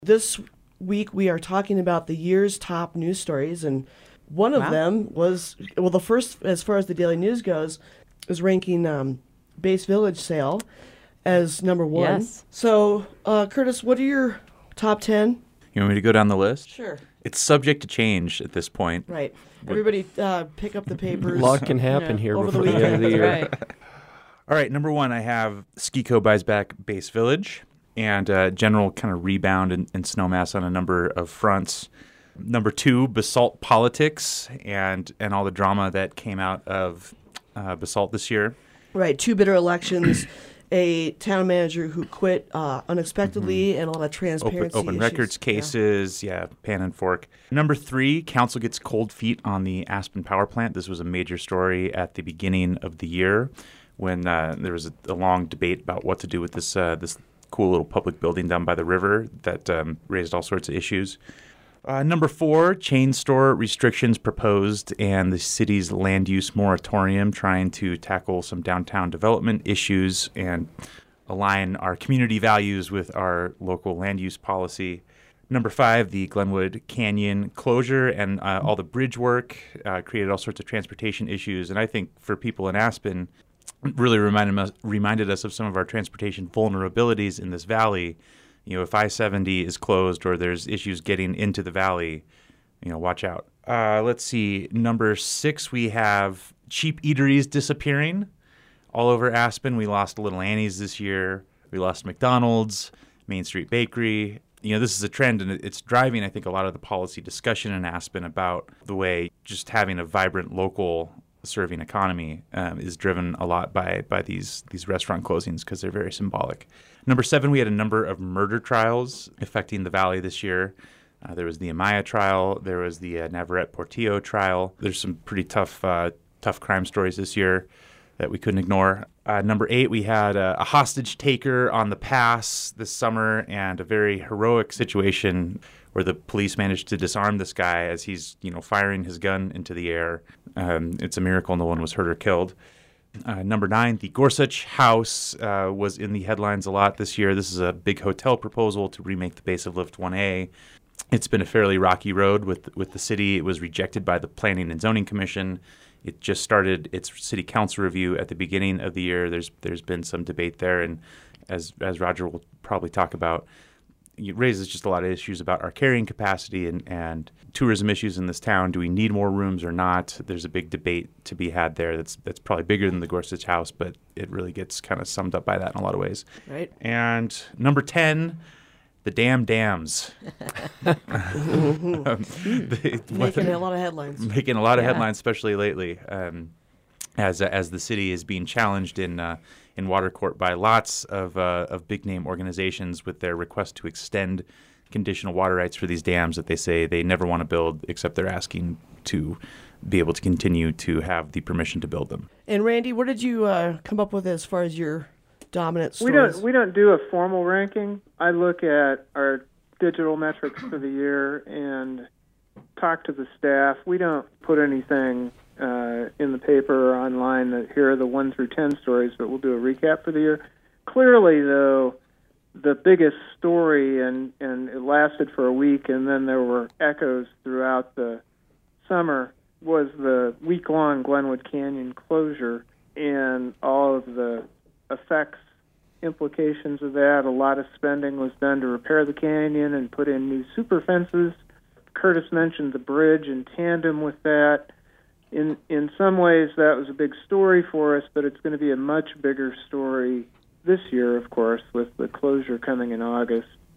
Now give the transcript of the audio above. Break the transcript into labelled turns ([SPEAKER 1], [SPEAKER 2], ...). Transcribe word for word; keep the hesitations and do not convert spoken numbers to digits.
[SPEAKER 1] This week we are talking about the year's top news stories, and one of
[SPEAKER 2] Wow.
[SPEAKER 1] them was, well, the first, as far as the Daily News goes, is ranking um, Base Village sale as number one.
[SPEAKER 2] Yes.
[SPEAKER 1] So, uh, Curtis, what are your top ten?
[SPEAKER 3] You want me to go down the list?
[SPEAKER 1] Sure.
[SPEAKER 3] It's subject to change at this point.
[SPEAKER 1] Right. Everybody uh, pick up the papers.
[SPEAKER 4] A lot can happen
[SPEAKER 2] Yeah.
[SPEAKER 4] here
[SPEAKER 1] Over the
[SPEAKER 4] before the, end of the year.
[SPEAKER 2] Right.
[SPEAKER 3] All right, number one, I have Ski-Co buys back Base Village and uh, general kind of rebound in, in snowmass on a number of fronts. Number two, Basalt politics and, and all the drama that came out of uh, Basalt this year.
[SPEAKER 1] Right. Two bitter elections, a town manager who quit uh, unexpectedly, and a lot of
[SPEAKER 3] Open,
[SPEAKER 1] transparency
[SPEAKER 3] open
[SPEAKER 1] issues.
[SPEAKER 3] records
[SPEAKER 1] Yeah.
[SPEAKER 3] cases, yeah. pan and fork. Number three, council gets cold feet on the Aspen power plant. This was a major story at the beginning of the year when uh, there was a, a long debate about what to do with this uh, this cool little public building down by the river that um, raised all sorts of issues. Uh, number four, chain store restrictions proposed and the city's land use moratorium trying to tackle some downtown development issues and align our community values with our local land use policy. Number five, the Glenwood Canyon closure and uh, all the bridge work uh, created all sorts of transportation issues. And I think for people in Aspen, it really reminded us, reminded us of some of our transportation vulnerabilities in this valley. You know, if I seventy is closed or there's issues getting into the valley, you know, watch out. Uh, let's see. Number six, we have cheap eateries disappearing all over Aspen. We lost Little Annie's this year. We lost McDonald's, Main Street Bakery. You know, this is a trend, and it's driving, I think, a lot of the policy discussion in Aspen about the way just having a vibrant local serving economy um, is driven a lot by by these these restaurant closings because they're very symbolic. Number seven, we had a number of murder trials affecting the valley this year. Uh, there was the Amaya trial. There was the uh, Navarrete Portillo trial. There's some pretty tough uh, tough crime stories this year that we couldn't ignore. Uh, number eight, we had a, a hostage taker on the pass this summer and a very heroic situation where the police managed to disarm this guy as he's, you know, firing his gun into the air. Um, it's a miracle no one was hurt or killed. Uh, number nine, the Gorsuch House uh, was in the headlines a lot this year. This is a big hotel proposal to remake the base of Lift one A. It's been a fairly rocky road with with the city. It was rejected by the Planning and Zoning Commission. It just started its city council review at the beginning of the year. There's there's been some debate there, and as as Roger will probably talk about, it raises just a lot of issues about our carrying capacity and, and tourism issues in this town. Do we need more rooms or not? There's a big debate to be had there that's that's probably bigger than the Gorsuch House, but it really gets kind of summed up by that in a lot of ways.
[SPEAKER 1] Right.
[SPEAKER 3] And number ten, the damn dams. um, they,
[SPEAKER 1] Making a lot of headlines.
[SPEAKER 3] Making a lot of
[SPEAKER 2] Yeah.
[SPEAKER 3] headlines, especially lately, um, as uh, as the city is being challenged in uh, in water court by lots of uh, of big name organizations with their request to extend conditional water rights for these dams that they say they never want to build, except they're asking to be able to continue to have the permission to build them.
[SPEAKER 1] And Randy, what did you uh, come up with as far as your dominant
[SPEAKER 5] We
[SPEAKER 1] stories?
[SPEAKER 5] don't we don't do a formal ranking. I look at our digital metrics for the year and talk to the staff. We don't put anything uh, in the paper or online that here are the one through ten stories, but we'll do a recap for the year. Clearly, though, the biggest story, and, and it lasted for a week, and then there were echoes throughout the summer, was the week-long Glenwood Canyon closure and all of the effects, implications of that. A lot of spending was done to repair the canyon and put in new super fences. Curtis mentioned the bridge in tandem with that. In in some ways, that was a big story for us, but it's going to be a much bigger story this year, of course, with the closure coming in August.